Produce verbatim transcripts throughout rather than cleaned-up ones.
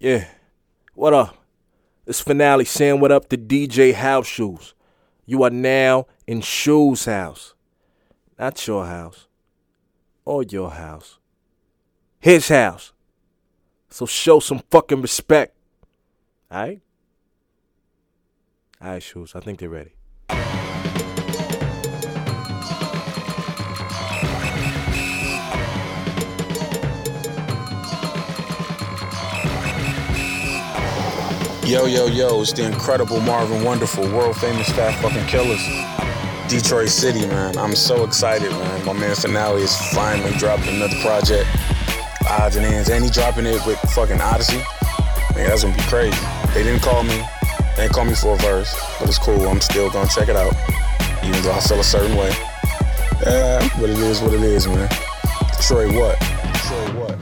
Yeah. What up? It's Finale saying what up to D J House Shoes. You are now in Shoes house. Not your house. Or your house. His house. So show some fucking respect. Alright? Alright, Shoes. I think they're ready. Yo, yo, yo, it's the incredible Marvin Wonderful, world famous Fat Fucking Killers. Detroit City, man. I'm so excited, man. My man Finale is finally dropping another project. Odds and ends. And he dropping it with fucking Odyssey. Man, that's gonna be crazy. They didn't call me. They didn't call me for a verse. But it's cool. I'm still gonna check it out. Even though I feel a certain way. Yeah, but it is what it is, man. Detroit what? Detroit what?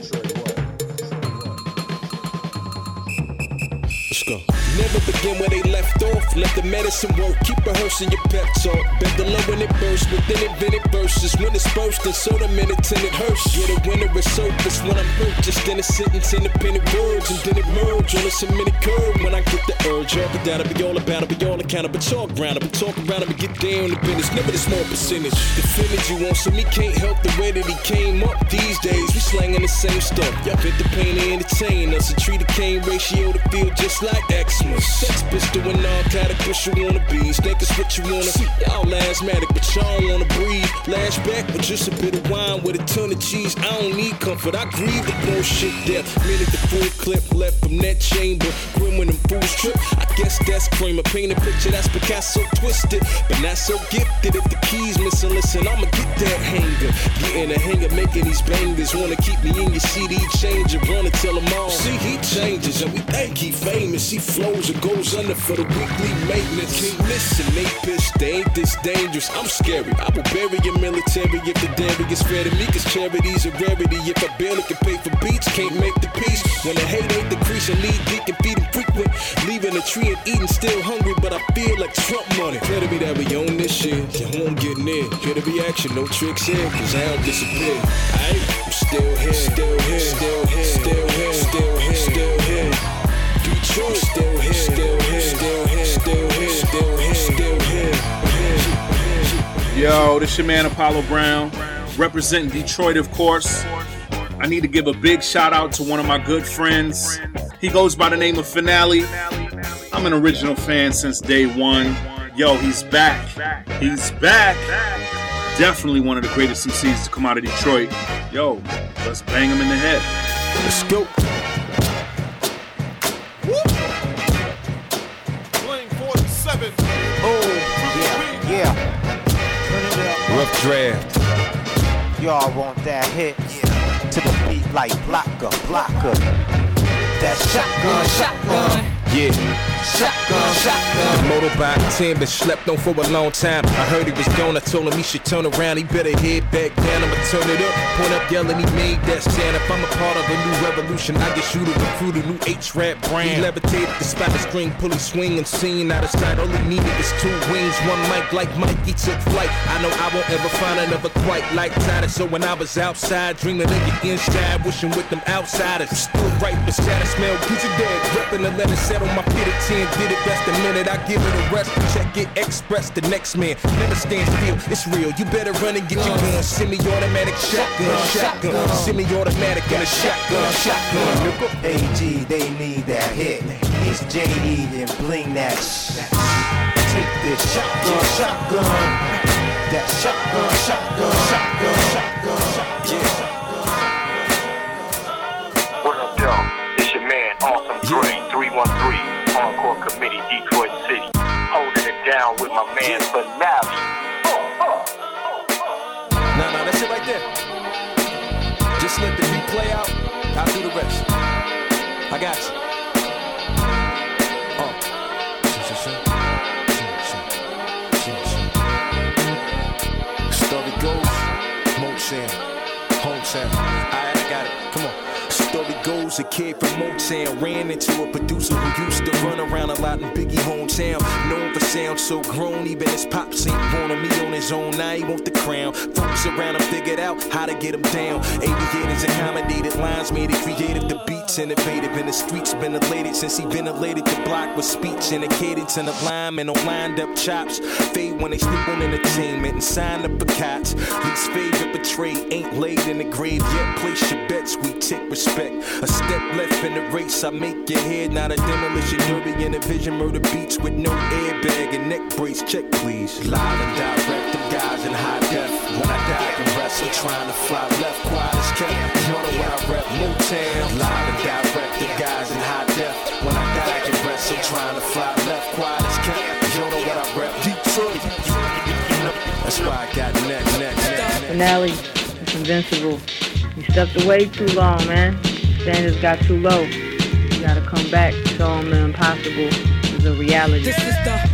Go. Never begin where they left off. Let the medicine work. Keep rehearsing your pep talk. Bet the low when it bursts within invented verses. When it's bursting, so the minute till it hurts. Get a winner at surface when I'm purchased in a sentence, independent words, and then it merge on a cemented curve. When I get the urge, up and down, I'll be all about it, be all accountable. Talk around it, talk around it, but get down to business. Never the small percentage. The feelings you want, so me can't help the way that he came up. These days, we slanging the same stuff. Y'all fit the pain to entertain us and treat a cane ratio to feel just like Xmas. Sex pistol and narcotic, what you wanna be. Snake is what you wanna see. Y'all asthmatic, but y'all wanna breathe. Lash back with just a bit of wine with a ton of cheese. I don't need comfort, I grieve the bullshit death. Minute the full clip left from that chamber. Grim when them fools trip, I guess that's Kramer. Paint a picture that's Picasso twisted, but not so gifted. If the key's missing, listen, I'ma get that hanger. Getting a hanger, making these bangers. Wanna keep me in your C D changer. Run and tell them all. See, he changes, and we think he famous. He flows and goes under for the weekly maintenance. Can't listen, they pissed, they ain't this dangerous. I'm scary, I will bury your military if the dairy is fair to me. Cause charity's a rarity. If I barely can pay for beats, can't make the peace. When the hate ain't decreasing, need geek and feed them frequent. Leaving a tree and eating, still hungry, but I feel like Trump money. Clear to me that we own this shit, your home getting in. Hear the reaction, no tricks here, cause I don't disappear. Aight, I'm still here, still here, still here, still here, still here, still here. Detroit, still here, still here, still here, still here, still here, still here. Yo, this your man Apollo Brown, representing Detroit, of course. I need to give a big shout out to one of my good friends. He goes by the name of Finale. I'm an original fan since day one. Yo, he's back. He's back. Definitely one of the greatest M Cs to come out of Detroit. Yo, let's bang him in the head. Let's go. Oh, yeah, yeah. Rough draft. Y'all want that hit? Yeah. To the beat like blocker, blocker. That shotgun, shotgun. Yeah. Shotgun, shotgun. The motorbike team been slept on for a long time. I heard he was gone, I told him he should turn around. He better head back down, I'ma turn it up. Point up yelling, he made that stand. If I'm a part of a new revolution, I get you to recruit a new H-Rap brand. He levitated despite the string pulling swing and seen out of sight. All he needed was two wings, one mic like Mike, he took flight. I know I won't ever find another quite like Titus. So when I was outside, dreaming of your inside, wishing with them outsiders. Stood right beside it, smell pizza dead. Repping the letter, set on my feet at ten. Did it best the minute I give it a rest. Check it, express the next man. Never stand still, it's real. You better run and get your gun. Semi-automatic shotgun, shotgun. Semi-automatic and a shotgun, shotgun. A G, they need that hit. It's J D and bling that shit. Take this shotgun, shotgun. That shotgun, shotgun, shotgun, shotgun, shotgun. What up, y'all? It's your man, Awesome Dre, three one three. Hardcore Committee, Detroit City, holding it down with my man Finale. Nah, nah, that's it right there. Just let the beat play out. I'll do the rest. I got you. Oh. Story goes, motion, home sound. Alright, I got it. Come on. Story goes, was a kid from Motown, ran into a producer who used to run around a lot in Biggie hometown. Known for sound so grown, even his pops ain't wanted me on his own. Now he want the crown. Folks around him figured out how to get him down. Aviators accommodated lines, made it creative. The beats innovative, in the streets been elated since he ventilated the block with speech and a cadence and a lineman on lined up chops. Fade when they sleep on entertainment and sign up for cots. Least favorite betrayed ain't laid in the grave yet. Place your bets, we take respect. A step left in the race, I make your head not a demolition derby in a vision. Murder beats with no airbag and neck brace. Check please. Live and direct, them guys in high def. When I die, I can rest. I'm trying to fly left, quiet as kept. You know where I rep, Motown. Live and direct, them guys in high def. When I die, I can rest. I'm trying to fly left, quiet as kept. You know what I rep, Detroit. That's why I got neck, neck, neck. Finale, it's invincible. You stepped away too long, man. Standards got too low. You gotta come back, show them the impossible is a reality. This is the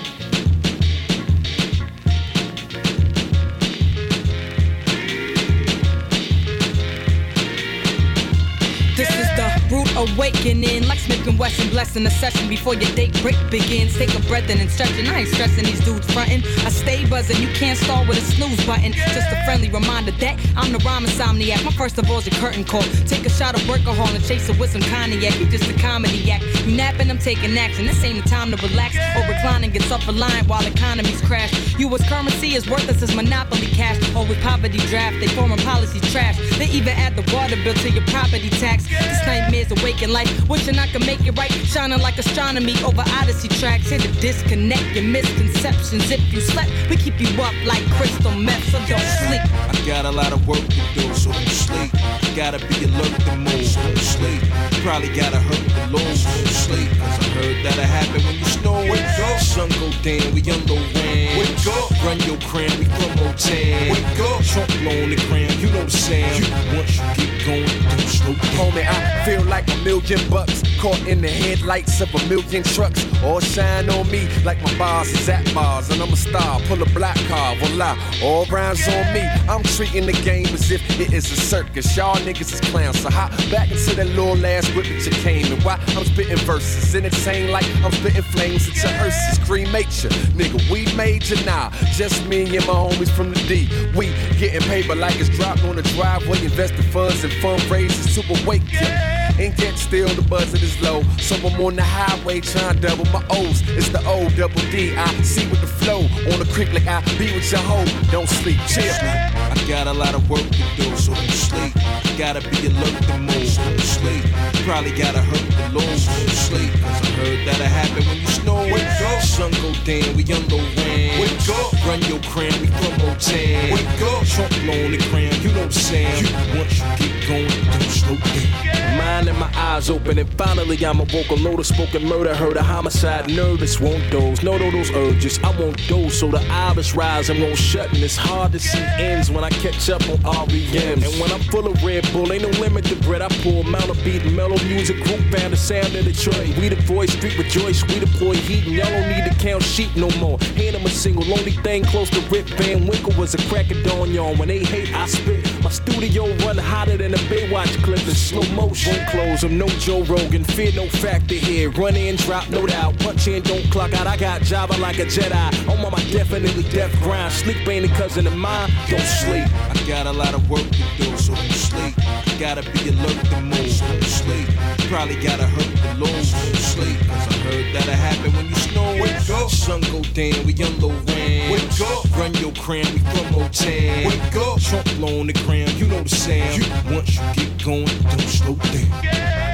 This is the rude awakening, like Smith and Wesson, blessing the session before your date break begins. Take a breath in and stretching. I ain't stressing these dudes frontin'. I stay buzzing, you can't stall with a snooze button. Just a friendly reminder that I'm the rhyme insomniac. My first of all's a curtain call. Take a shot of workahol and chase it with some cognac. You just a comedy act. You napping, I'm taking action. This ain't the time to relax or recline and get self-reliant while economies crash. You as currency as worthless as monopoly cash. Or with poverty draft, they foreign policy trash. They even add the water bill to your property tax. This nightmare's awaken life, wishing I could make it right. Shining like astronomy over Odyssey tracks. Here to disconnect your misconceptions. If you slept, we keep you up like crystal meth, so don't sleep. I got a lot of work to do, so don't sleep. Gotta be alert to move, so don't sleep. Probably gotta hurt the low, so don't sleep. Cause I heard that'll happen when you snow. Wake up, sun go down, we under rain. Wake up, run your cram, we from Motown. Wake up, Trump blow on the gram, you know the sound. Once you get going, don't slow down. Homie, I feel like a million bucks caught in the headlights of a million trucks. All shine on me like my bars is at bars, and I'm a star. Pull a black car, voila, all rounds on me. I'm treating the game as if it is a circus. Y'all niggas is clowns, so hop back into that little ass whip that you came in. Why I'm spitting verses, entertain like I'm spitting flames at your hearses. Cremate ya, nigga, we made ya now. Nah, just me and my homies from the D. We getting paper like it's dropped on the driveway, investing funds and fundraisers to awake ya. And yet still the budget is low, so I'm on the highway trying to double my O's. It's the O double D, I see with the flow on the creek like I be with your hoe. Don't sleep, chill. I got a lot of work to do, so don't sleep. Gotta be alert to move, so don't sleep. Probably gotta hurt the low, so don't sleep. Cause I heard that'll happen when you snow. Wake up, sun go down, we under rain. Wake up, run your cram, we from Motown. Wake up, Trump blow on the cram, you know the sound. Once you get going, don't slow down. Mind and my eyes open, and finally I'm awoke. A load of spoken murder, heard a homicide, nervous, won't doze. No, no, those urges, I won't doze. So the iris rise and won't shut, and it's hard to see ends when I catch up on R E Ms. And when I'm full of Red Bull, ain't no limit to bread. I pour Mount a beat, mellow music group, found the sound of Detroit. We the voice, street rejoice, we deploy heat, and y'all don't need to count sheep no more. Hand them a single, only thing close to Rip Van Winkle was a crack of dawn, y'all. When they hate, I spit. My studio run hotter than a Baywatch clip in slow motion. Won't close them, no Joe Rogan, fear no factor here. Run in, drop, no doubt. Punch in, don't clock out. I got Java like a Jedi. I'm on my definitely death grind. Sleep ain't a cousin of mine. Don't sleep. I got a lot of work to do, so don't sleep. Gotta be alert to move, so don't sleep. Probably gotta hurt the low, so don't sleep. Cause I heard that'll happen when you snow. Wake up, sun go down, we under rain. Wake up, run your cram, we from Motown. Wake up, Trump blow on the cram, you know the sound. Once you get going, don't slow down.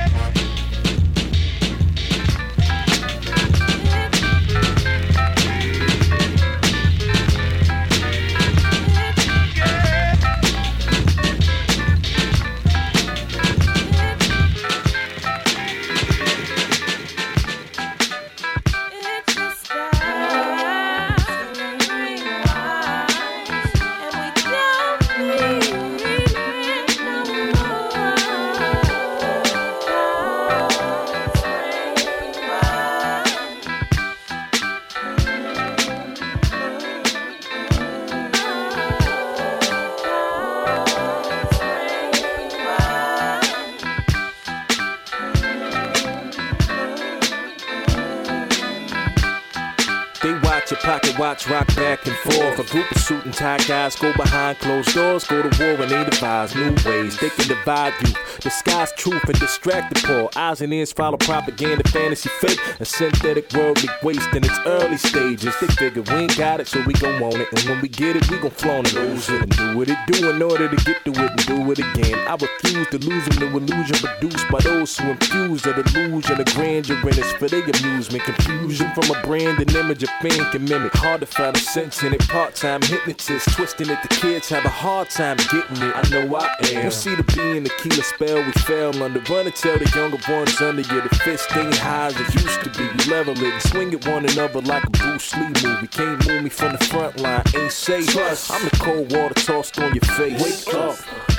watch, your pocket watch rock back and forth. A group of suit and tie guys go behind closed doors, go to war and they devise new ways. They can divide you, disguise truth and distract the poor. Eyes and ears follow propaganda, fantasy fake, a synthetic worldly waste in its early stages. They figure we ain't got it, so we gon' want it. And when we get it, we gon' flaunt it, lose it, and do what it do in order to get to it and do it again. I refuse to lose them to illusion produced by those who infuse the delusion of grandeur in it's for their amusement. Confusion from a brand and image a fan can mimic. Hard to find a sense in it. Part-time hypnotists twisting it. The kids have a hard time getting it. I know I am. You see the B and the killer spell we fell under. Run and tell the younger ones under you the fist ain't high as it used to be. We level it and swing at one another like a Bruce Lee movie. Can't move me from the front line. Ain't safe. Trust. I'm the cold water tossed on your face. Wake up.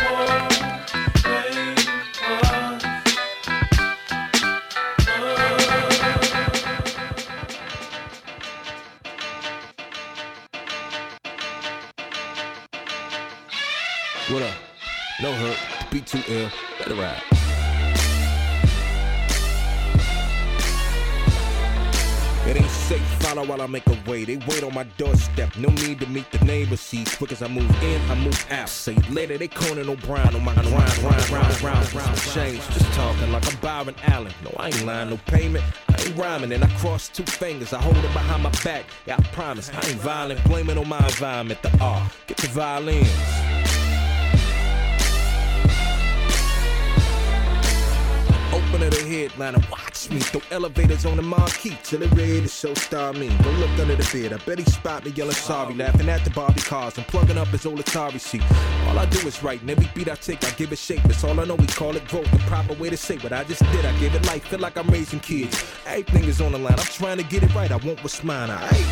What up? No hurt. Beat too ill. Let it ride. It ain't safe, follow while I make a way. They wait on my doorstep, no need to meet the neighbor. See, quick as I move in, I move out. Say later, they Conan O'Brien on my grind, grind, grind, grind, grind. Change, just talking like I'm Byron Allen. No, I ain't lying, no payment. I ain't rhyming, and I cross two fingers. I hold it behind my back. Yeah, I promise, I ain't violent. Blame it on my environment. The R, get the violins. Open of the headliner, watch me. Throw elevators on the marquee till it ready to show star me. Go look under the bed, I bet he spot me yelling sorry. Laughing at the Barbie cars and plugging up his old Atari seat. All I do is write, and every beat I take, I give it shape. That's all I know, we call it growth. The proper way to say what I just did, I gave it life. Feel like I'm raising kids. Everything is on the line, I'm trying to get it right. I want what's mine, alright?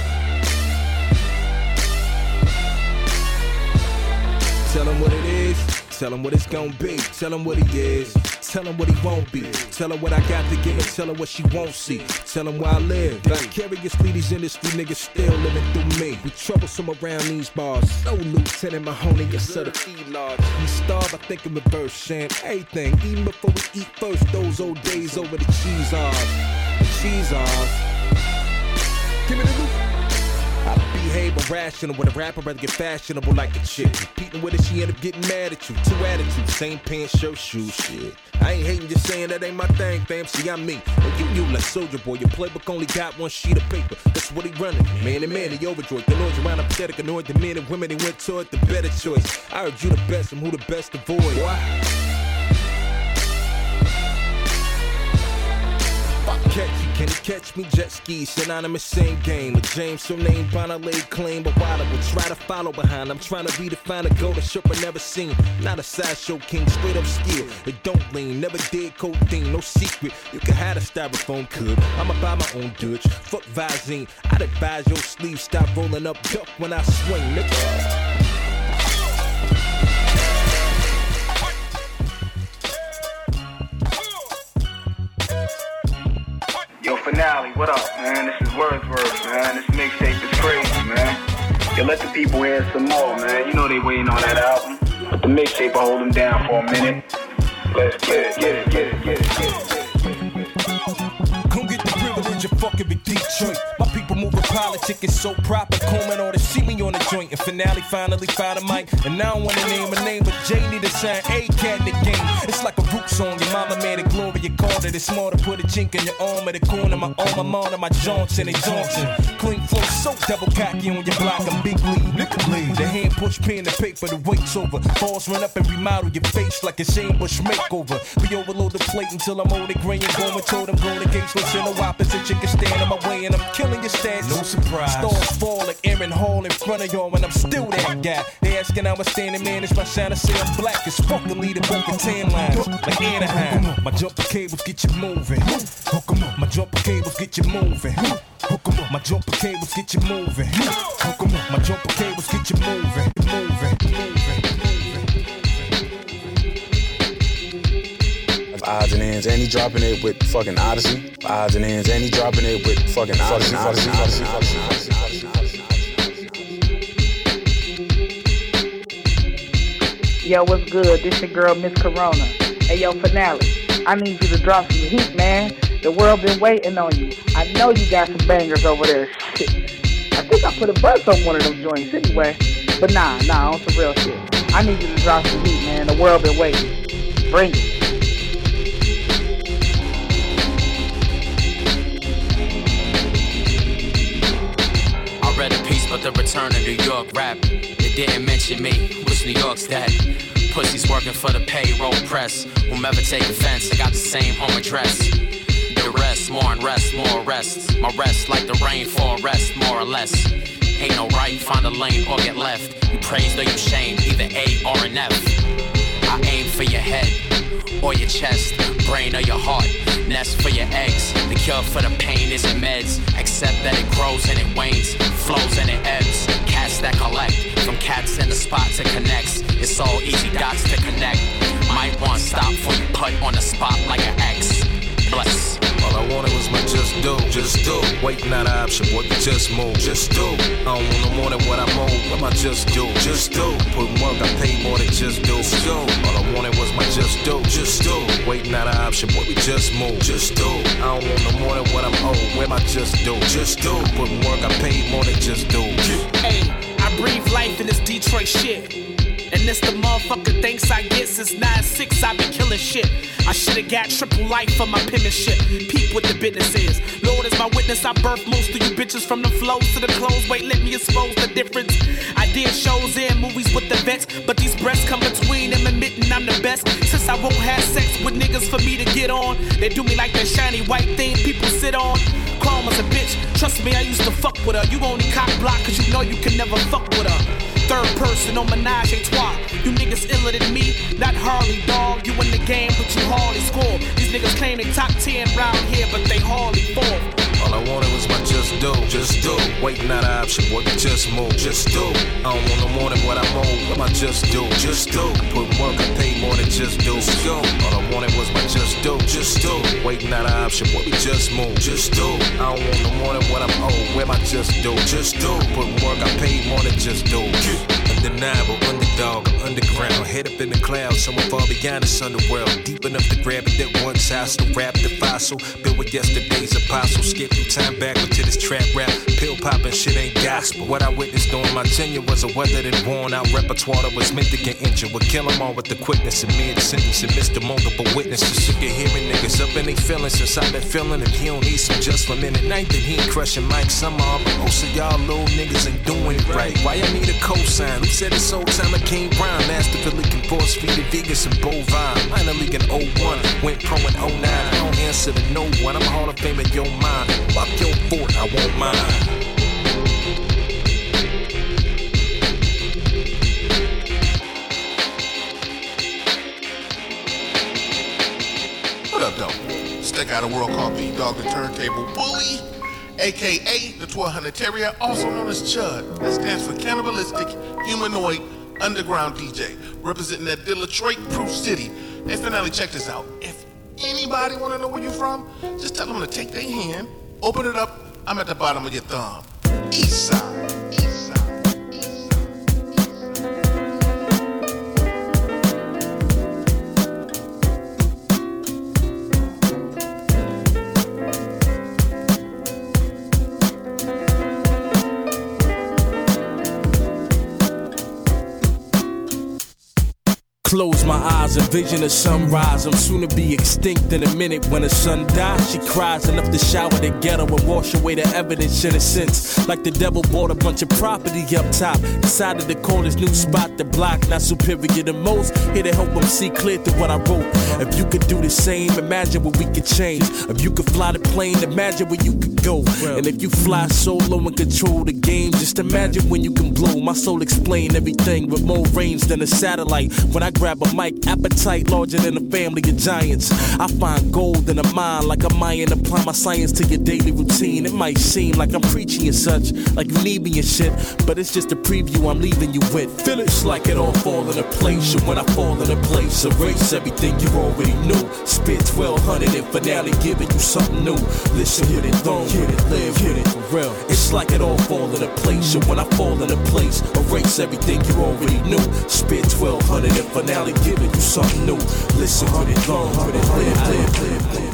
Tell him what it is, tell him what it's gonna be. Tell him what he is, tell him what he won't be. Tell her what I got to give and tell her what she won't see. Tell him where I live. Vicariously, these industry niggas still living through me. We troublesome around these bars. So Lieutenant Mahoney, yes sir, the fee large. We starve, I think in reverse, sharing everything. Even before we eat first, those old days over the cheese off. The cheese off. Give me the loop. I behave irrational when a rapper rather get fashionable like a chick. Repeating with it, she end up getting mad at you. Two attitudes, same pants, shirt, shoes, shit. I ain't hating, just saying that ain't my thing, fam. See, I'm me. And you, you like Soldier Boy. Your playbook only got one sheet of paper. That's what he running. Man and man, he overjoyed. The lords around pathetic, annoyed the men and women. They went toward the better choice. I heard you the best, and who the best avoid. Why? Catch you, can you catch me? Jet ski, synonymous, same game. A James, surname, Bonalay, claim, but while I will try to follow behind, I'm trying to redefine a goal that Chopin never seen. Not a sideshow king, straight up skill. It don't lean, never did codeine, no secret. You can have a styrofoam, could. I'ma buy my own Dutch. Fuck Visine, I'd advise your sleeves stop rolling up, duck when I swing, nigga. Yo, Finale, what up, man? This is Wordsworth, man. This mixtape is crazy, man. Yo, let the people hear some more, man. You know they waiting on that album. But the mixtape will hold them down for a minute. Let's get it, get it, get it, get it, get it. Come get the privilege of fucking with Detroit. My people moving politic is so proper. Coleman ought to see me on the joint. And Finale finally found a mic. And I don't want to name a name, but Jay need to sign A-Cat in the game. It's like a root song. Your mama made it, Gloria called it. It's smart to put a chink in your arm at the corner. My arm, my mom, my Johnson, they Johnson. Clean flow, so double cocky on your block. I'm big lead, nigga lead. The hand push pen to paper, the weight's over. Balls run up and remodel your face like a Shane Bush makeover. We overload the plate until I'm older, gray and going. Told them go to gates, listen no opposite. You can stand in my way and I'm killing your stats. No surprise. Stars fall like Aaron Hall in front of y'all and I'm still that guy. They asking how I'm standing, man. It's my shine. I say I'm black as fuck. The leader broken tan lines like Anaheim. My jumper cables get you moving. Hook 'em up. My jumper cables get you moving. Hook 'em up. My jumper cables get you moving. Hook 'em up. My jumper cables get you moving. Moving. Odds and ends, and he dropping it with fucking Odyssey. Odds and ends, and he dropping it with fucking Odyssey. Odyssey, Odyssey, Odyssey, Odyssey, Odyssey, Odyssey. Yo, what's good? This your girl, Miss Corona. Hey, yo, Finale. I need you to drop some heat, man. The world been waiting on you. I know you got some bangers over there. Shit. I think I put a buzz on one of them joints anyway. But nah, nah, on some real shit. I need you to drop some heat, man. The world been waiting. Bring it. I read a piece about the return of New York rap. They didn't mention me. Which New York's that? Pussies working for the payroll press. Whomever take offense, I got the same home address. The rest, more and rest, more arrests. My rest like the rain for rest, more or less. Ain't no right, find a lane or get left. You praise or you shame, either A or an F. I aim for your head or your chest, brain or your heart, nest for your eggs. The cure for the pain isn't meds, except that it grows and it wanes, flows and it ebbs. Cats that collect, from cats in the spot to connects. It's all easy dots to connect. Might want to stop before you put on the spot like an X. Bless. All I wanted was my just do, just do. Waiting not an option, boy, you just move, just do. I don't want no more than what I'm owed, what my just do, just do. Put work, I pay more than just do, just do. All I wanted was my just do, just do. Waiting not an option, boy, we just move, just do. I don't want no more than what I'm owed, where my just do, just do. Put work, I pay more than just do. Hey, I breathe life in this Detroit shit. And this the motherfucker thanks I get since nine six I been killing shit. I shoulda got triple life for my penmanship. Peep what the business is. Lord is my witness, I birthed most of you bitches from the flows to the clothes. Wait, let me expose the difference. I did shows and movies with the vets, but these breasts come between them admitting I'm the best. Since I won't have sex with niggas for me to get on, they do me like that shiny white thing people sit on. Karma's a bitch, trust me I used to fuck with her. You only cock block cause you know you can never fuck with her. Third person on menage a trois. You niggas iller than me, not Harley, dog. You in the game, but you hardly score. These niggas claim they top ten round here, but they hardly fall. All I wanted was my just do, just do. Waiting not an option, boy, you just move, just do. I don't want no more than what I'm owed, what my just do, just do. Put work, I pay more than just do, just do. All I wanted was my just do, just do. Waiting not an option, boy, we just move, just do. I don't want no more than what I'm owed, where my just do, just do. Put work, I pay more than just do. Undeniable, underdog, I'm underground. Head up in the clouds, somewhere far beyond this underworld. Deep enough to grab it at once, hostile, rap the fossil. Built with yesterday's apostle. Skip through time backward to this trap rap. Pill poppin' shit ain't gospel. What I witnessed during my tenure was a weathered and worn out repertoire that was meant to get injured. Would kill them all with the quickness of mid-sentence and missed the multiple witnesses. Sick of hearing niggas up in they feelings since I've been feeling. If he don't need some just for a minute, night, then he ain't crushing mics. Some are, but most of y'all little niggas ain't doing it right. Why I need a cosign? Who said this whole time I came rhyme? Masterfully can force feed the vegans and bovine. Minor league in oh one, went pro in oh nine. I don't answer to no one. I'm a Hall of Fame in your mind. Fuck your fort, I won't mind. What up, though? Stick out of world called B Dog the Turntable Bully, aka the twelve hundred Terrier, also known as Chud. That stands for Cannibalistic Humanoid Underground D J, representing that Detroit Proof City. Hey, finally, check this out. If anybody want to know where you from, just tell them to take their hand, open it up. I'm at the bottom of your thumb. East side. Close my eyes, envision a sunrise. I'm soon to be extinct in a minute. When the sun dies, she cries enough to shower the ghetto and wash away the evidence in a sense. Like the devil bought a bunch of property up top. Decided to call his new spot the block. Not superior to most, here to help him see clear through what I wrote. If you could do the same, imagine what we could change. If you could fly the plane, imagine where you could go. And if you fly solo and control the game, just imagine when you can blow. My soul explain everything with more range than a satellite. When I grab a mic, appetite larger than a family of giants. I find gold in a mind like a Mayan. Apply my science to your daily routine. It might seem like I'm preaching and such, like you need me and shit, but it's just a preview I'm leaving you with. Feel it's like it all fall into place, and when I fall into place, erase everything you already knew. Spit twelve hundred and finale giving you something new. Listen, hit it long, hit it, live, hit it for real. It's like it all fall into place, and when I fall into place, erase everything you already knew. Spit twelve hundred and finale giving you something new. Listen, hit it long, hit it, live, live, live, live, live.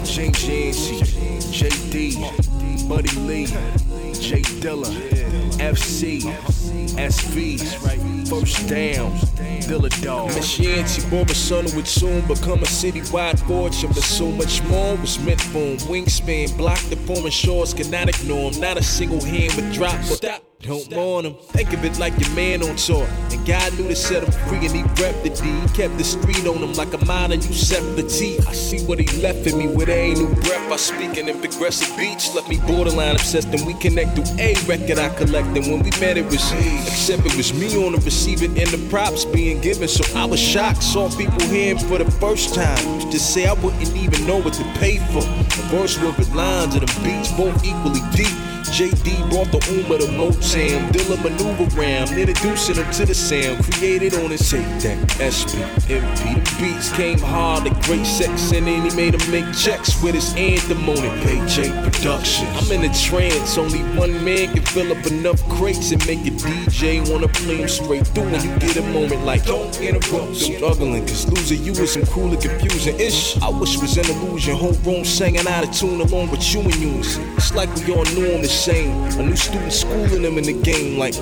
James Yancey, J D, Buddy Lee, J Dilla, F C, S V, First Down, Dilla Dog. Miss Yancey, born a son who would soon become a citywide fortune, but so much more was meant for him. Wingspan blocked the former shores, could not ignore him. Not a single hand would drop, but stop. Don't mourn him. Think of it like your man on tour. And God knew to set him free and he repped the D. He kept the street on him like a miner, you set the T. I see what he left in me with a new breath. I speaking in progressive beats. Left me borderline obsessed and we connect through a record I collect. And when we met it was he. Except it was me on the receiving end of props being given. So I was shocked. Saw people hear him for the first time. Used to say I wouldn't even know what to pay for. The verse were with lines and the beats both equally deep. J D brought the Uma to Motown, Dilla maneuver round, introducing him to the sound, created on his tape deck, S P, M P. The beats came hard, the great sex, and then he made him make checks with his anthem on it, P J Productions. I'm in a trance, only one man can fill up enough crates and make a D J wanna play him straight through when you get a moment like, don't interrupt, struggling, cause losing you is some cool and confusing ish. I wish it was an illusion, whole room singing out of tune along with you in unison. It's like we all knew him the same. A new student schooling them in the game like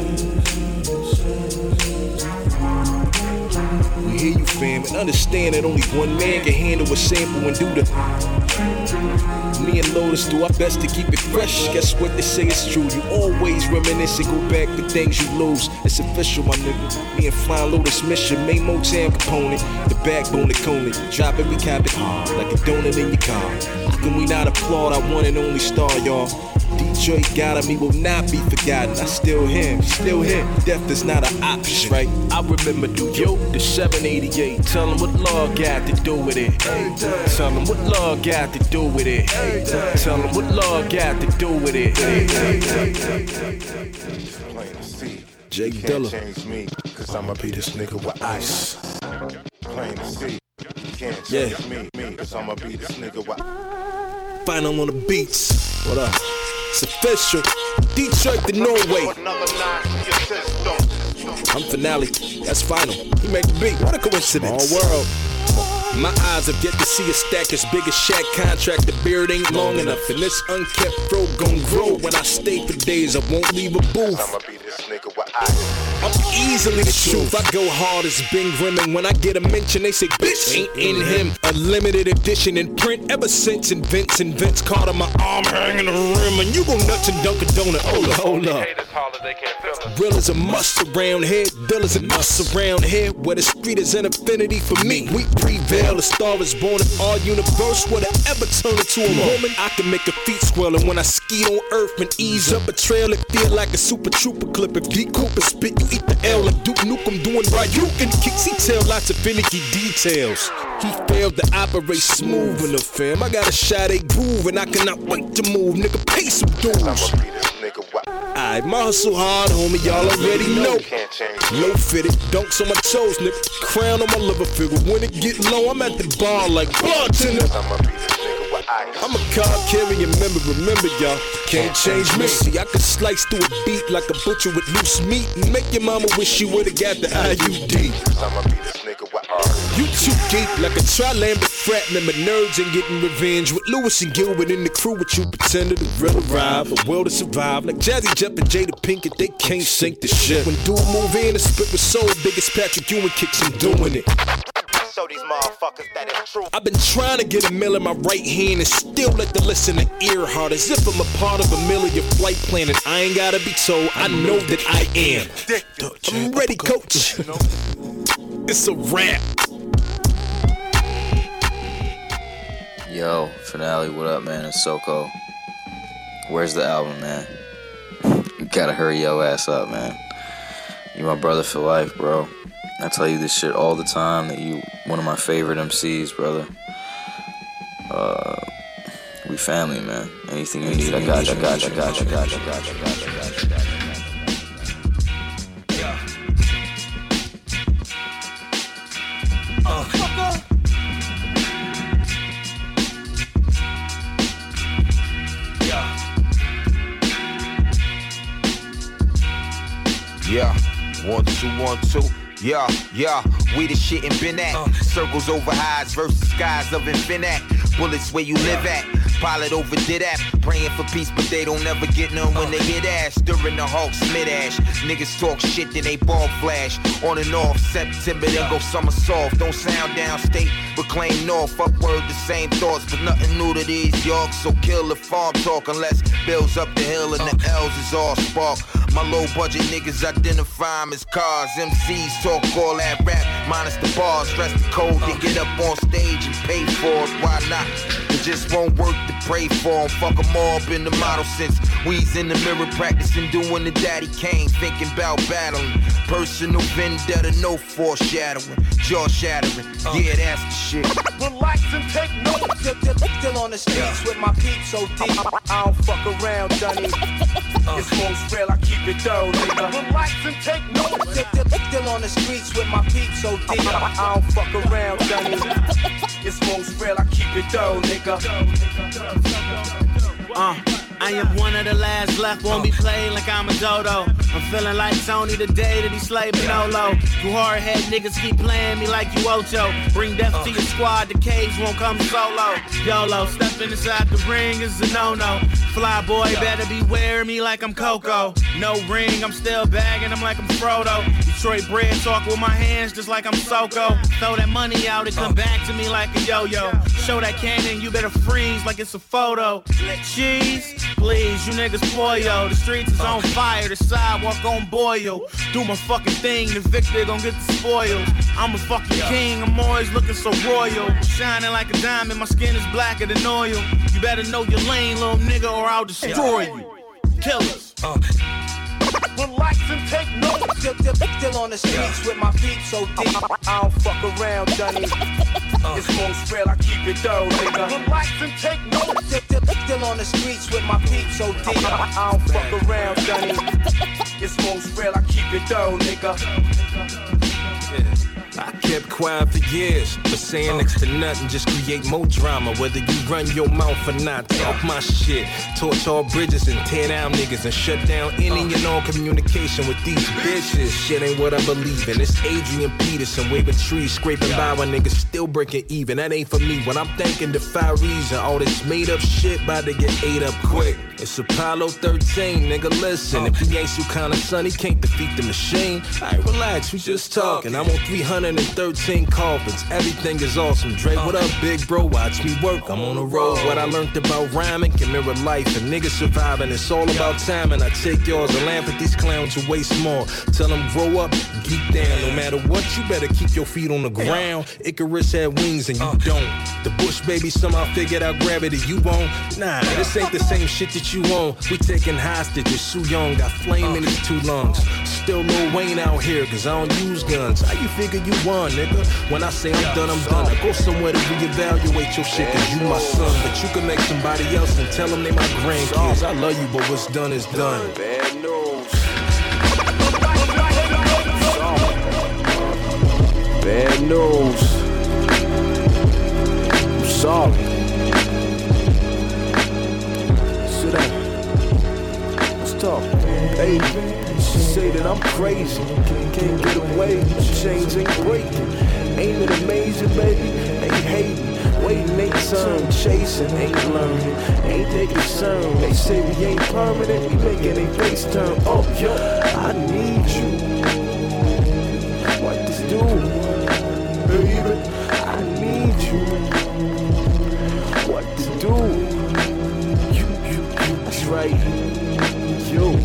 we hear you fam and understand that only one man can handle a sample and do the me and Lotus do our best to keep it fresh. Guess what they say is true. You always reminisce and go back to things you lose. It's official, my nigga. Me and Flying Lotus mission, main Motown component, the backbone of Coney. Drop every kind of hard, like a donut in your car. How can we not applaud our one and only star, y'all? Detroit got him, he will not be forgotten. I still him, still him. Death is not an option, right? I remember New York, the seven eighty-eight. Tell him what law got to do with it. Tell him what law got to do with it. Tell him what law got to do with it. J Dilla. Change me, cause I'ma be this nigga with ice. Plain to see. You can't Yeah. change me, me, cause I'ma be this nigga with Final on the beats. What up? It's official. Detroit to Norway. I'm Finale. That's final. He made the beat. What a coincidence. All world. My eyes have yet to see a stack as big as Shaq contract. The beard ain't long enough, and this unkept fro gon' grow. When I stay for days, I won't leave a booth. I'ma be this nigga with ice. I'm easily the truth. I go hard as Bing Grimming. When I get a mention, they say, bitch, ain't in him. A limited edition in print ever since Vince and Vince Carter. My arm hanging the rim, and you go nuts and dunk a donut. Hold up, hold up. Real is a must around here. Bill is a must around here. Where the street is an affinity for me. We prevail. The star is born in our universe. Would I ever turn into a woman? I can make a feet swell. And when I ski on earth and ease up a trail, it feel like a super trooper clip. If D Cooper spit, you eat the L like Duke Nukem doing right. You can kick, he tell lots of finicky details. He failed to operate smooth in the fam. I got a shot, a groove, and I cannot wait to move. Nigga, pay some dues. Alright, my hustle hard, homie, y'all already know. Low fitted, dunks on my toes, nigga. Crown on my liver figure. When it get low, I'm at the bar like bartender. I'm a card carrying member, remember y'all, can't change me. See, I could slice through a beat like a butcher with loose meat and make your mama wish she would've got the I U D. You too geek like a tri-lambda frat member, nerds and getting revenge with Lewis and Gilbert in the crew. With you pretended to real arrive, a world to survive like Jazzy Jeff and Jada Pinkett. They can't sink the shit. When dude move in, the spit was so big as Patrick Ewing kicks him doing it. Show these motherfuckers that it's true. I've been trying to get a mill in my right hand and still let the listener ear hard as if I'm a part of a million flight plan and I ain't gotta be told. I know that I am. I'm ready, coach. It's a wrap. Yo, Finale, what up, man? It's Soko. Where's the album, man? You gotta hurry your ass up, man. You my brother for life, bro. I tell you this shit all the time, that you one of my favorite M Cs, brother. Uh, we family, man. Anything you need, I got you, I got you, I got you, I got you, I got you, I got you, I got you, I got you. Yeah, one, two, one, two. Yeah, yeah, we the shit and been at. Circles over highs versus skies of infinite. Bullets where you live at. Pilot overdid that. Praying for peace, but they don't ever get none when they hit ass. During the Hawks mid-ash. Niggas talk shit, then they ball flash. On and off, September, then go summer soft. Don't sound downstate, but claim north. Upward, the same thoughts, but nothing new to these Yorks. So kill the farm talk unless bills up the hill and the L's is all spark. My low budget niggas identify them as cars. M Cs talk all that rap, minus the bars. Dress the code, then get up on stage and pay for it. Why not? It just won't work to pray for them. Fuck them all, been the model since we's in the mirror practicing doing the Daddy Kane. Thinking about battling. Personal vendetta, no foreshadowing. Jaw shattering, yeah, that's the shit. Relax and take notes. Still, still, still on the streets with my peeps so deep. I don't fuck around, Dunny. It's most real, I keep it though, nigga. Relax and take notes. Still, still, still on the streets with my peeps so deep. I don't fuck around, Dunny. It's most real, I keep it though, nigga. Uh, I am one of the last left, won't be played like I'm a dodo. I'm feeling like Tony the day that he slayed Manolo. You hard-head niggas keep playing me like you Ocho. Bring death to your squad, the caves won't come solo. YOLO, stepping inside the ring is a no-no. Fly boy better be wearing me like I'm Coco. No ring, I'm still bagging them like I'm Frodo. Detroit bread talk with my hands just like I'm Soko. Throw that money out, it come back to me like a yo-yo. Show that cannon, you better freeze like it's a photo. Cheese, please, you niggas pollo. The streets is on fire, the sidewalk gon' boil. Do my fucking thing, the victor gon' get the spoils. I'm a fucking king, I'm always looking so royal. Shining like a diamond, my skin is blacker than oil. You better know your lane, little nigga, or I'll destroy you. Killers. Uh. Relax and take notes. Still, still, still on the streets with my peeps so deep. I don't fuck around, Dunny. It's most real, I keep it though, nigga. Relax and take notes. Still, still, still on the streets with my peeps so deep. I don't fuck around, Dunny. It's most real, I keep it though, nigga. Yeah. I kept quiet for years, but saying next to nothing just create more drama. Whether you run your mouth or not, talk my shit. Torch all bridges and tear down niggas and shut down any and all communication with these bitches. Shit ain't what I believe in. It's Adrian Peterson waving trees, scraping by when niggas still breaking even. That ain't for me. When I'm thinking defy reason, all this made up shit about to get ate up quick. It's Apollo thirteen, nigga, listen. If he ain't so kinda son, he can't defeat the machine. Alright, relax, we just talking. I'm on three hundred thirteen coffins, everything is awesome. Dre, what up, big bro? Watch me work, I'm on the road. What I learned about rhyming can mirror life, and niggas surviving. It's all about timing. I take yours and laugh at these clowns who way small. Tell them grow up, geek down. No matter what, you better keep your feet on the ground. Icarus had wings and you don't. The Bush baby somehow figured out gravity, you won't. Nah, this ain't the same shit that you want. We taking hostages, Sue Young got flame in his two lungs. Still Lil Wayne out here, cause I don't use guns. How you figure you won, nigga? When I say I'm done, I'm done. I go somewhere to reevaluate your shit, cause you my son. But you can make somebody else and tell them they my grandkids. I love you, but what's done is done. Bad news. Bad news. I'm sorry. Sit down. Let's talk. Baby. She say that I'm crazy, can't get away, chains ain't breaking. Ain't it amazing, baby? Ain't hating, waiting ain't turn, chasing ain't learning, ain't they concerned? They say we ain't permanent, we making they face turn. Oh, yo, I need you. What this do, baby? I need you. What this do? You, you, you, that's right. Yo.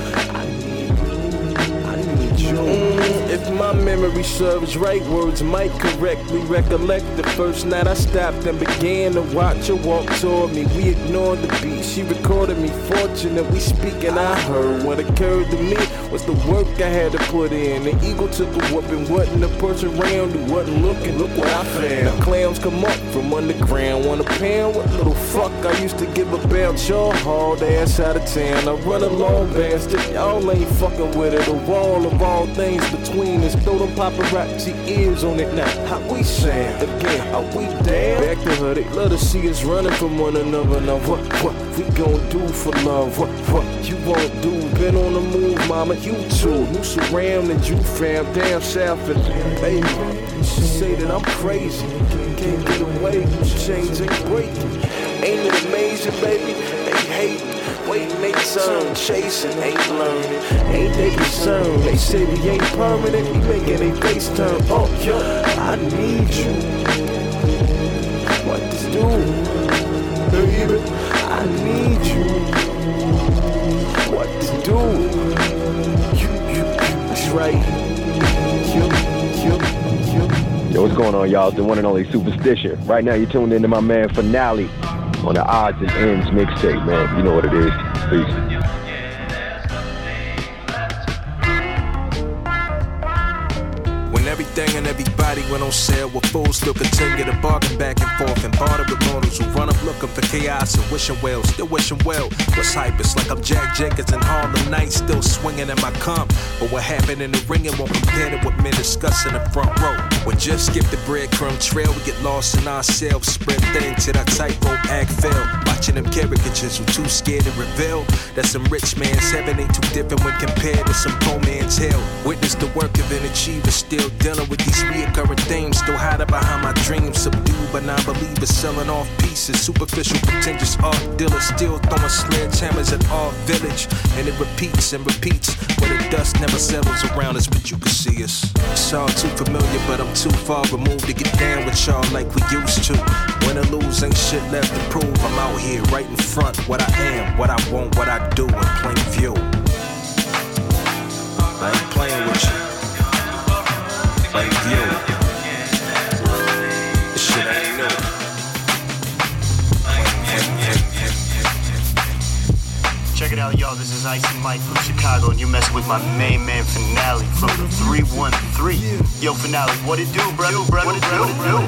Mm, if my memory serves right, words might correctly recollect the first night I stopped and began to watch her walk toward me. We ignored the beat, she recorded me. Fortunate we speaking, I heard what occurred to me was the work I had to put in. The eagle took a whooping, wasn't a person around who wasn't looking. Look what I found. The clowns come up from underground, want a pound? What little fuck I used to give about your hard ass out of town. I run along bastard, y'all ain't fucking with it. A wall of all things between us, throw them them paparazzi ears on it now. How we sound again? Are we down? Back to her, they love to see us running from one another. Now what, what we gon' do for love? What, what you won't do? Been on the move, mama, you too. Who surrounded you, fam? Down south and baby, she say that I'm crazy. Can't get away, chains ain't breaking. Ain't it amazing, baby? They hating, waiting they turn, chasing, ain't learning. Ain't they concerned? They say we ain't permanent, we making they face turn. Oh, yo, I need you. What this do, baby? I need you. What this do? You, you, you, that's right. You, you, you. Yo, what's going on, y'all? It's the one and only Superstition. Right now, you're tuned into my man Finale on the Odds and Ends mixtape, man. You know what it is. Peace. Everything and everybody went on sale, with fools still continue to bargain back and forth and barter with mortals who run up looking for chaos and wishing well, still wishing well. What's hype? It's like I'm Jack Jenkins in Harlem Nights, still swinging in my comp. But what happened in the ring, it won't compare to what men discuss in the front row. When just skip the breadcrumb trail, we get lost in ourselves, spread thin to that tightrope act fail. Watching them caricatures who too scared to reveal that some rich man's heaven ain't too different when compared to some poor man's hell. Witness the work of an achiever still dealing with these reoccurring themes, still hiding behind my dreams, subdued by non-believers selling off pieces, superficial pretentious art dealers still throwing sledgehammers at our village, and it repeats and repeats, but the dust never settles around us, but you can see us. It's all too familiar, but I'm too far removed to get down with y'all like we used to. Win or lose, ain't shit left to prove. I'm out here right in front, what I am, what I want, what I do in plain view. I ain't playing with you. Plain view. This shit ain't new. Check it out, y'all. This is Icy Mike from Chicago, and you're messing with my main man Finale from the three one three. Yo, Finale, what it do, brother? What it do, brother?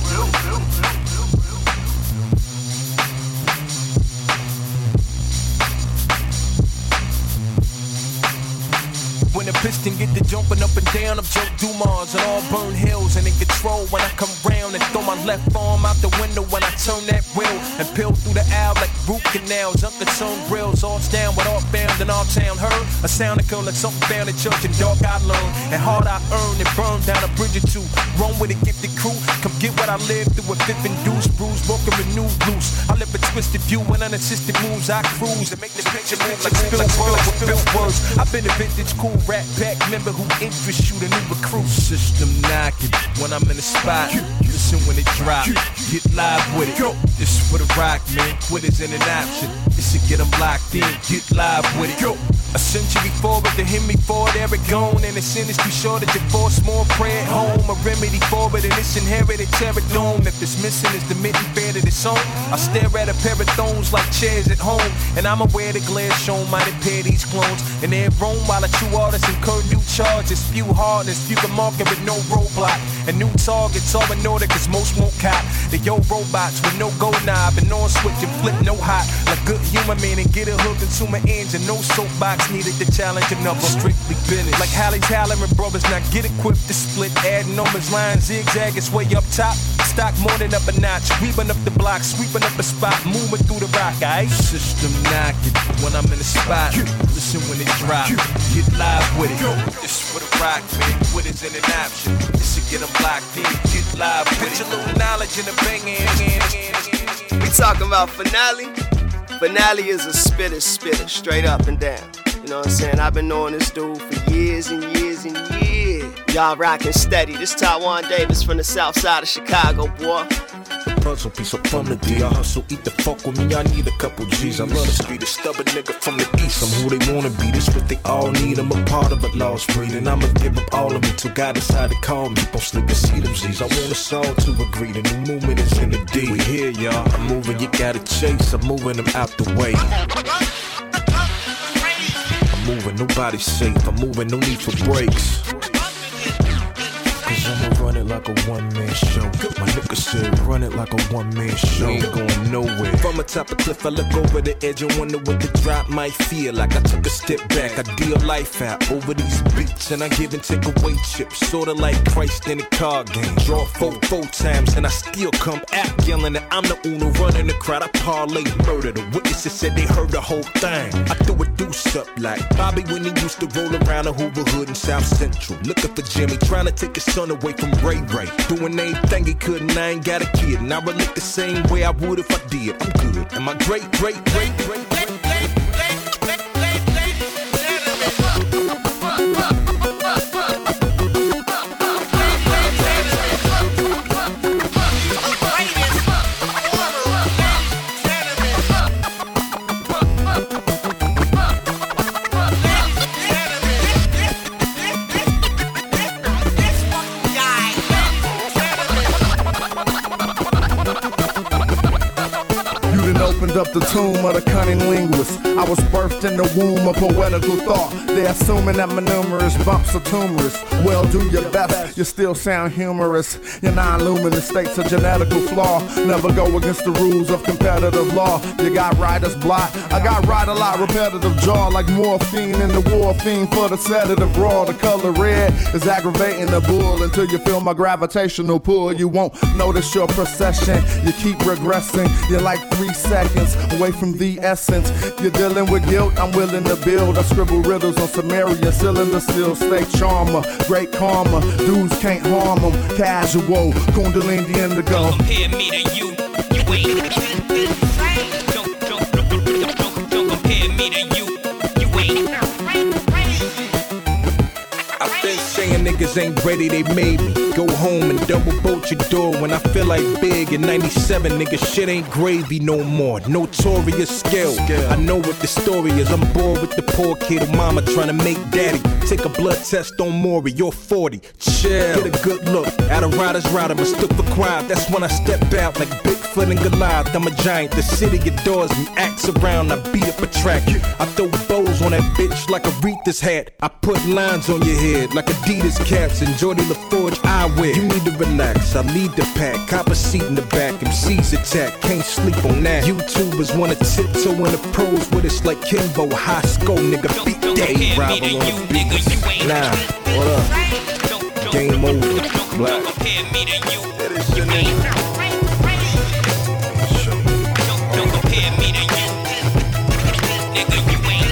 When the piston get to jumping up and down, I'm Joe Dumars and all burn hills and in control when I come round and throw my left arm out the window when I turn that wheel and peel through the aisle like root canals, unconcerned grills, all down with all bound in our town. Heard a sound that like something found in church and dark I learned and hard I earned and burned down a bridge or two. Run with a gifted crew, come get what I lived through with fifth induced, bruised, broken, renewed, loose. I live a twisted view when unassisted moves I cruise and make this picture move like Spielberg with Bill words. I've been a vintage cool rat pack member who interests you, the new recruit. System knocking when I'm in the spot. Listen when it drop, get live with it. This is for the rock, man. Quitters ain't an option. This should get them locked in. Get live with it. A century forward, to hit me forward, Eric gone. And it's industry sure that you force more prayer at home. A remedy forward, and it's inherited terror dome. If it's missing, is the mitten fair to its own. I stare at a pair of thrones like chairs at home. And I'm aware the glare shown might impair these clones. And they're roam while a true artist incur new charges. Few hardness, few can market with no roadblock. And new targets all in order, cause most won't cop. The yo robots with no go knob and on switch and flip no hot. Like good human man and get a hook into my ends and no soapbox needed to challenge another. Strictly business. Like Halle Tyler and brothers, now get equipped to split. Adding numbers, line zigzag, it's way up top. Stock more than up a notch. Weaving up the block, sweeping up the spot, moving through the rock, aight? System knocking when I'm in the spot. Listen when it drop, get live with it. This is for the rock, man. What is in an option? This should get them locked in, get live with it. Put your little knowledge in the banging. We talking about Finale. Finale is a spitter, spitter, straight up and down. You know what I'm saying? I've been knowing this dude for years and years and years. Y'all rockin' steady. This Taiwan Davis from the south side of Chicago, boy. Puzzle piece up from the D. I hustle, eat the fuck with me. I need a couple G's. I love to be the stubborn nigga from the east. I'm who they wanna be. This what they all need. I'm a part of a lost breed, and I'ma give up all of it till God decide to call me. Don't sleep and see them Z's. I want us all to agree. The new movement is in the D. We here, y'all. I'm moving, you gotta chase. I'm moving them out the way. I'm moving, nobody's safe. I'm moving, no need for breaks. Cause I'ma run it it like a one-man show. My nigga said, run it like a one-man show. We ain't going nowhere. From atop a cliff, I look over the edge and wonder what the drop might feel like. I took a step back, I deal life out over these beats, and I give and take away chips, sorta like Christ in a card game. Draw four, four times, and I still come out yelling that I'm the Uno running the crowd. I parlay murder. The witnesses said they heard the whole thing. I threw a deuce up like Bobby when he used to roll around the Hoover Hood in South Central, looking for Jimmy, trying to take his son away from Ray Ray. Doing anything he could, and I ain't got a kid, and I relate the same way I would if I did. I'm good. And my great, great, great, great, great. Up the tomb of the cunning linguist. I was birthed in the womb of poetical thought. They're assuming that my numerous bumps are tumorous. Well, do your best, you still sound humorous. Your non-luminous state's a genetical flaw. Never go against the rules of competitive law. You got writer's block, I got write a lot. Repetitive jaw like morphine in the war fiend for the sedative raw. The color red is aggravating the bull until you feel my gravitational pull. You won't notice your procession, you keep regressing. You're like three seconds away from the essence. You're dealing with guilt, I'm willing to build. I scribble riddles on Samaria, cylinder still stay charmer. Great karma, dudes can't harm them. Casual, Kundalini indigo. Don't compare me to you, you ain't. Don't, don't, don't, don't, don't compare me to you, you ain't. I've been saying niggas ain't ready, they made me. Go home and double bolt your door when I feel like Big in ninety-seven, nigga, shit ain't gravy no more. Notorious skill, I know what the story is. I'm bored with the poor kid of mama trying to make daddy. Take a blood test on Maury, you're forty. Chill, get a good look at a rider's rider, mistook for crime. That's when I step out like Bigfoot and Goliath. I'm a giant, the city adores me. Axe around, I beat up a track. I throw bows on that bitch like Aretha's hat. I put lines on your head like Adidas caps and Jordy LaForge eyewear. You need to relax, I lead the pack. Copper seat in the back, M C's attack. Can't sleep on that. YouTubers wanna tiptoe in the pros with us like Kimbo. High school nigga, beat day rival on the beat. Nah, what up? Game over, black. Don't compare me to you, you ain't. Don't compare me to you, nigga, you ain't.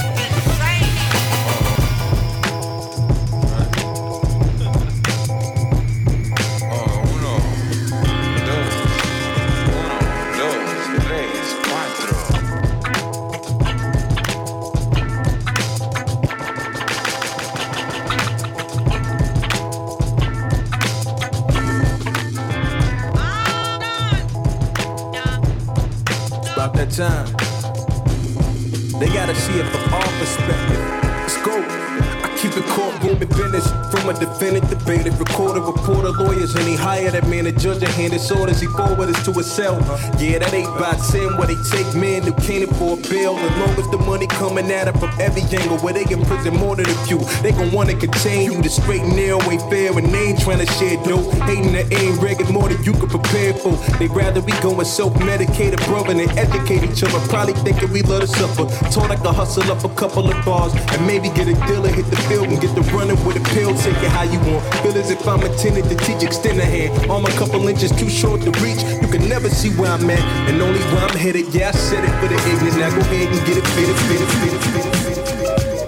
That time, they gotta see it from our perspective. Let's go. I keep it courtroom and business from a defendant, debated, recorder, reporter, lawyers, and he hired that man, the judge, and hand his orders. He forward us to a cell. Yeah, that ain't by ten where they take men who can't afford bail. As long as the money coming at it from every angle, where they imprison more than a few, they gon' wanna contain you. The straight and narrow ain't fair, and they ain't tryna share dope. Hating that ain't regular more than you can prepare for. They rather we go and self-medicated, brother, than educate each other. Probably thinking we love to suffer. Told I could hustle up a couple of bars and maybe get a dealer, hit the field and get the running with a pill. Take it how you want. Feel as if I'm intended to teach, extend a hand. Arm a couple inches too short to reach. You can never see where I'm at and only where I'm headed. Yeah, I said it for the ignorant. Now go ahead and get it fitted, fitted, fitted, fitted, fitted, fitted.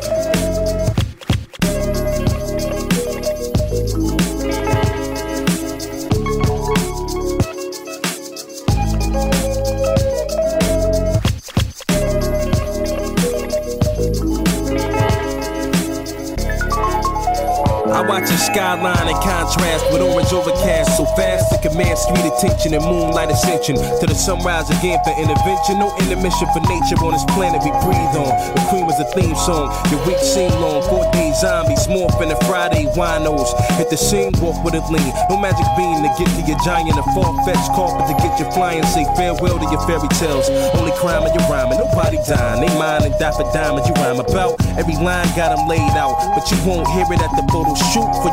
Watch the skyline in contrast with orange overcast. So fast it commands street attention and moonlight ascension. To the sunrise again for intervention. No intermission for nature on this planet we breathe on. The Queen was a theme song. Your week seemed long. Four days zombies morphing to Friday winos. Hit the scene, walk with a lean. No magic beam to get to your giant. A far-fetched carpet to get you flying. Say farewell to your fairy tales. Only crime in your rhyming. Nobody dying. They mine and die for diamonds you rhyme about. Every line got them laid out. But you won't hear it at the photo shoot. For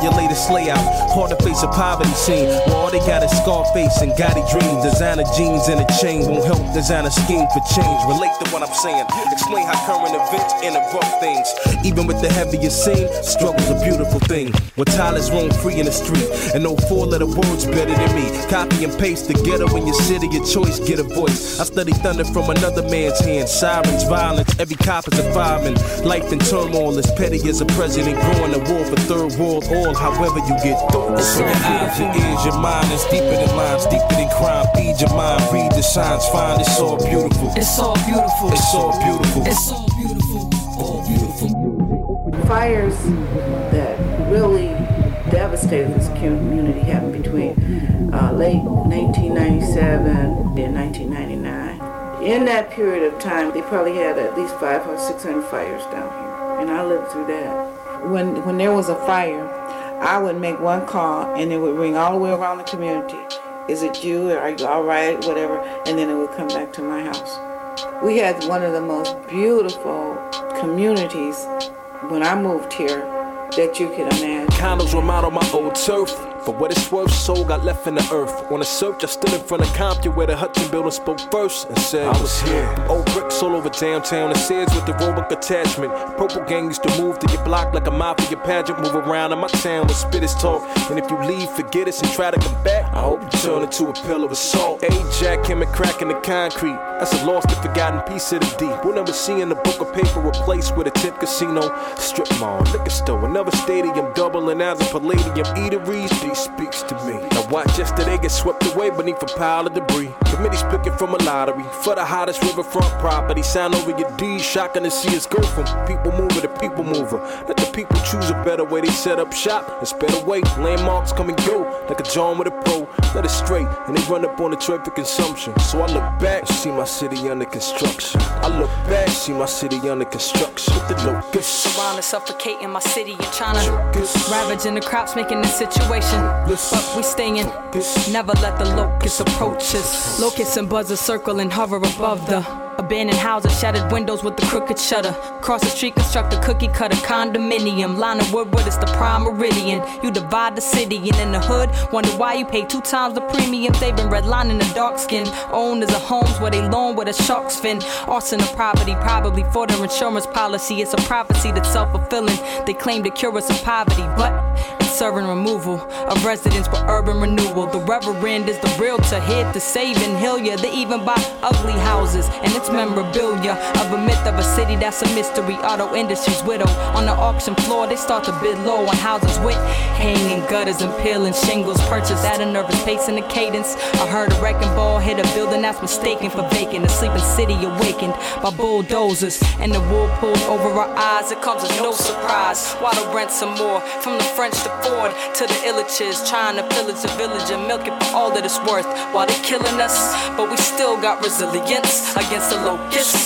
your latest layout. Hard to face a poverty scene where all they got is Scarface and Gotti dreams. Designer jeans and a chain won't help design a scheme for change. Relate to what I'm saying. Explain how current events interrupt things. Even with the heaviest scene, struggle's a beautiful thing. Where Tyler's roam free in the street, and no four-letter words better than me. Copy and paste together in your city, your choice, get a voice. I study thunder from another man's hand. Sirens, violence, every cop is a fireman. Life in turmoil is petty as a president growing a war for third world oil. However you get through. Open your eyes, your ears, your mind is deeper than lines, deeper than crime. Feed your mind, read the signs, find it's all beautiful. It's all beautiful. It's all beautiful. It's all beautiful. All beautiful. Fires that really devastated this community happened between uh, late nineteen ninety-seven and nineteen ninety-nine. In that period of time, they probably had at least five or six hundred fires down here, and I lived through that. When when there was a fire, I would make one call, and it would ring all the way around the community. Is it you? Are you all right? Whatever, and then it would come back to my house. We had one of the most beautiful communities when I moved here that you could imagine. Condos were out on my old turf. For what it's worth, soul got left in the earth. On a search, I stood in front of Compton where the Hudson building spoke first and said, I was here. Old bricks all over downtown, the Sears with the roebuck attachment. Purple gang used to move to your block like a mafia pageant. Move around in my town with spitters talk. And if you leave, forget us and try to come back, I hope you turn into a pillar of salt. A-Jack came and cracking the concrete. That's a lost and forgotten piece of the D. We'll never see in the book of paper replaced with a tip casino, strip mall, liquor store, another stadium, doubling as a palladium, eateries. Speaks to me. Now watch yesterday get swept away beneath a pile of debris. Committees picking from a lottery for the hottest riverfront property. Sign over your deed, shocking to see us go from people mover to people mover. Let the people choose a better way. They set up shop and sped away. Landmarks come and go like a John with a pro. Let it straight and they run up on the trade for consumption. So I look back, see my city under construction. I look back, see my city under construction. With the locusts surrounded, suffocating my city and trying to ravaging the crops, making the situation. But we stayin', never let the locusts approach us. Locusts and buzzers circle and hover above the abandoned houses, shattered windows with the crooked shutter. Cross the street, construct a cookie cutter condominium. Line of Woodward is the prime meridian. You divide the city, and in the hood, wonder why you pay two times the premium. They've been redlining the dark skin. Owners of homes where they loan with a shark's fin. Arson of property, probably for their insurance policy. It's a prophecy that's self-fulfilling. They claim to cure us of poverty, but it's serving removal of residents for urban renewal. The reverend is the realtor, here to save and heal ya. They even buy ugly houses, and it's memorabilia of a myth of a city that's a mystery. Auto industry's widow. On the auction floor, they start to bid low on houses with hanging gutters and peeling shingles. Purchased at a nervous pace and a cadence. I heard a wrecking ball hit a building that's mistaken for vacant. A sleeping city awakened by bulldozers, and the wool pulled over our eyes. It comes as no surprise. Why to rent some more? From the French to Ford to the Illiches, trying to pillage the village and milk it for all that it's worth. While they killing us, but we still got resilience against the locusts.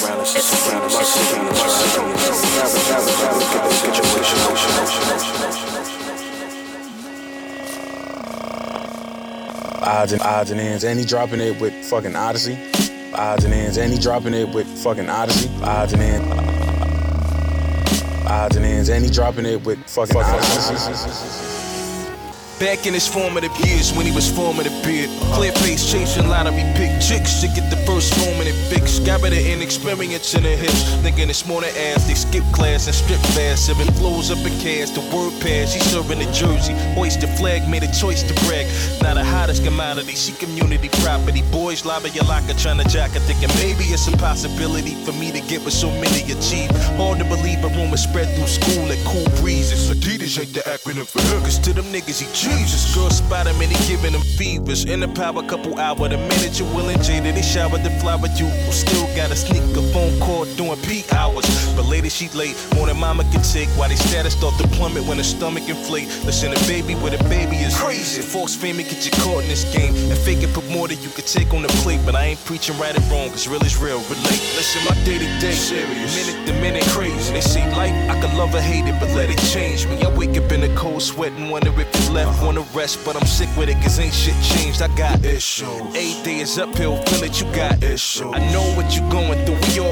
Odds and odds and ends, and he dropping it with fucking Odyssey. Odds and ends, and he dropping it with fucking Odyssey. Odds and ends, odds and ends, and he dropping it with fucking Odyssey. Back in his formative years when he was forming a beard. Clear face chasing lottery pick chicks to get the first moment fix. Got rid of inexperience in their hips. Thinking it's more than ass. They skip class and strip fast. Seven flows up in cash. The word pass. She serving the jersey. Hoist the flag. Made a choice to brag. Now the hottest commodity. She community property. Boys lobby your locker trying to jack her. Thinking maybe it's a possibility for me to get what so many achieve. Hard to believe a rumor spread through school like cool breezes. Adidas ain't the acronym for her. Cause to them niggas he Jesus, girl spot him and he giving them fevers. In the power couple hour, the manager Will and Jada, they showered the flower you still gotta sneak a phone call during peak hours. But later she late, more than mama can take. Why they status start to plummet when her stomach inflate. Listen, a baby with a baby is crazy. False fame and get you caught in this game. And fake it put more than you could take on the plate. But I ain't preaching right and wrong, cause real is real, relate. Listen, my day to day, serious, minute to minute crazy. They say life, I could love or hate it, but let it change me. I wake up in the cold sweat and wonder if you left. Wanna rest, but I'm sick with it, cause ain't shit changed. I got issues. Eight day is uphill, feel it, you got issues. I know what you going through, we all got issues.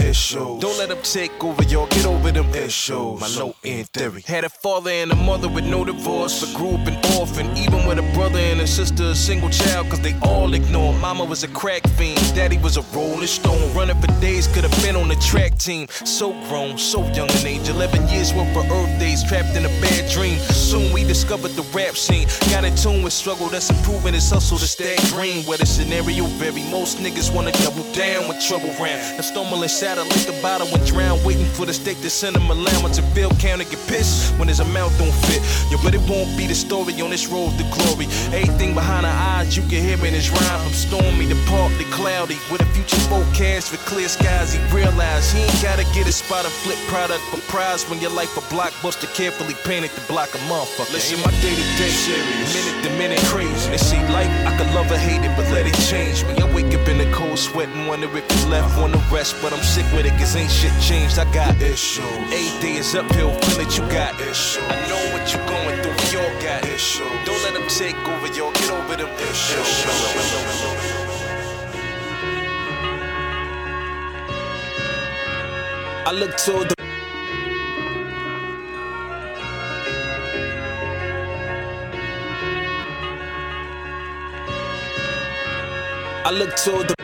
issues. Don't let them take over, y'all, get over them issues. My low end theory. Had a father and a mother with no divorce, but grew up an orphan. Even with a brother and a sister, a single child, cause they all ignore. Mama was a crack fiend, daddy was a rolling stone. Running for days, could've been on the track team. So grown, so young in age, eleven years worth of Earth days, trapped in a bad dream. Soon we discovered the rap scene. Got in tune with struggle, that's improving his hustle to stay green. Where the scenario vary, most niggas wanna double down with trouble round. And stumble inside a liquor bottle and drown, waiting for the state to send them allowance and bill count and get pissed when his amount don't fit. Yo, but it won't be the story on this road to glory. Everything behind the eyes you can hear in his rhyme, from stormy to partly cloudy. With a future forecast for clear skies, he realized he ain't gotta get a spot or flip product for prize when your life a blockbuster carefully painted to block a motherfucker. Listen, my day to day, serious, minute to minute, crazy. They see life, I could love or hate it, but let it change me. I wake up in the cold sweat and wonder if it's left on the rest, but I'm sick with it cause ain't shit changed. I got issues. Every day is uphill, feel that you got issues. I know what you going through, we all got issues. Don't let them take over, y'all, get over them issues. I look toward the I look toward the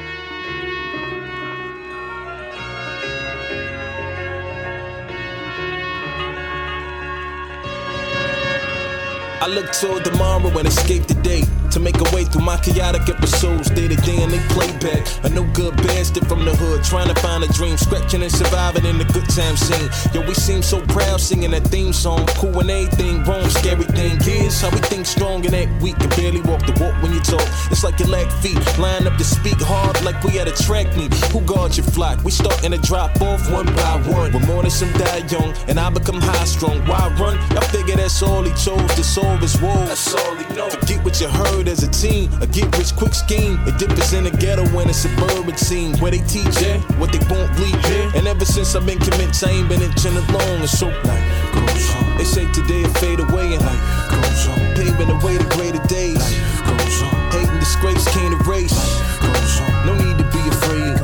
I look toward tomorrow and escape the day, to make a way through my chaotic episodes, day to day, and they play back. A no good bastard from the hood, trying to find a dream, scratching and surviving in the good time scene. Yo, we seem so proud singing that theme song, cool when everything wrong. Scary thing is how we think strong and act weak, can barely walk the walk when you talk. It's like you lack feet, line up to speak hard like we at a track meet. Who guards your flock? We starting to drop off one by one. We're more than some die young, and I become high strung. Why run? Y'all figure that's all he chose to solve his woes. That's all he knows. Forget what you heard as a teen, a get rich quick scheme. It differs in the ghetto and a suburban scene, where they teach yeah, what they won't bleed yeah. And ever since I've been convinced I ain't been inching along. And so life goes on. They say today will fade away and life goes on. Paving the way to greater days. Life goes on. Hating disgrace can't erase. Life goes on. No need to be afraid.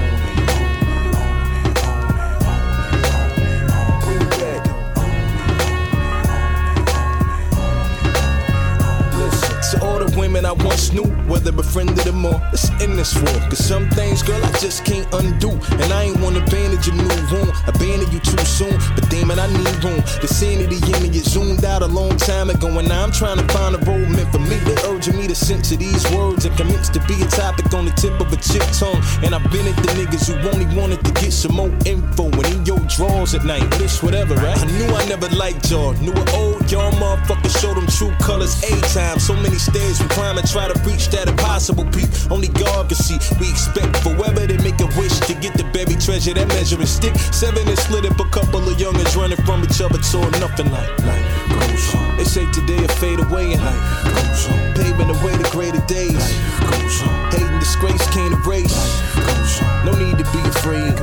Women I once knew, whether befriended them or it's in this war. Cause some things, girl, I just can't undo. And I ain't wanna abandon your new room, abandon you too soon. But damn it, I need room. The sanity in me get zoomed out a long time ago. And now I'm trying to find a road meant for me. They urging me to censor these words and commence to be a topic on the tip of a chip tongue. And I've been at the niggas who only wanted to get some more info. And in your drawers at night, this whatever, right? I knew I never liked y'all. Knew an old y'all motherfuckers show them true colors A-time. So many stairs we climb and try to reach that impossible peak. Only God can see. We expect forever to make a wish to get the buried treasure, that measuring stick. Seven and split up, a couple of youngins running from each other, so nothing like life goes on. They say today will fade away and life goes on. Paving the way to greater days. Life goes on. Hating disgrace can't erase. Life goes on. No need to be afraid.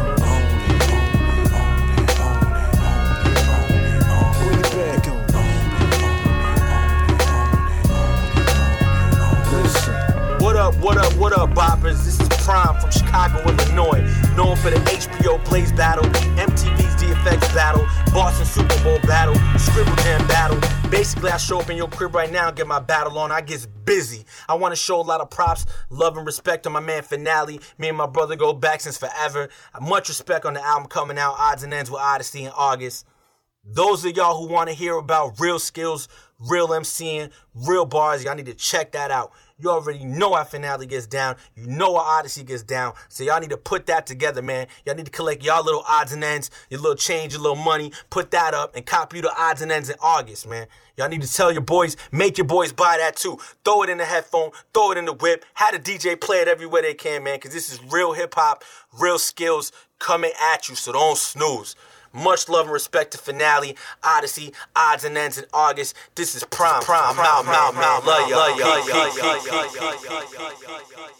What up, what up, what up, boppers? This is Prime from Chicago, Illinois. Known for the H B O Blaze Battle, M T V's D F X Battle, Boston Super Bowl Battle, Scribble Jam Battle. Basically, I show up in your crib right now and get my battle on. I get busy. I want to show a lot of props, love and respect to my man Finale. Me and my brother go back since forever. Much respect on the album coming out, Odds and Ends with Odyssey in August. Those of y'all who want to hear about real skills, real MCing, real bars, y'all need to check that out. You already know how Finale gets down. You know how Odyssey gets down. So y'all need to put that together, man. Y'all need to collect y'all little odds and ends, your little change, your little money. Put that up and copy the odds and ends in August, man. Y'all need to tell your boys, make your boys buy that too. Throw it in the headphone, throw it in the whip. Have the D J play it everywhere they can, man. Because this is real hip-hop, real skills coming at you. So don't snooze. Much love and respect to Finale, Odyssey, Odds and Ends in August. This is Prime, Prime, Prime, Prime, Prime, Prime, Prime, Love y'all, love y'all, love y'all, love y'all, love y'all.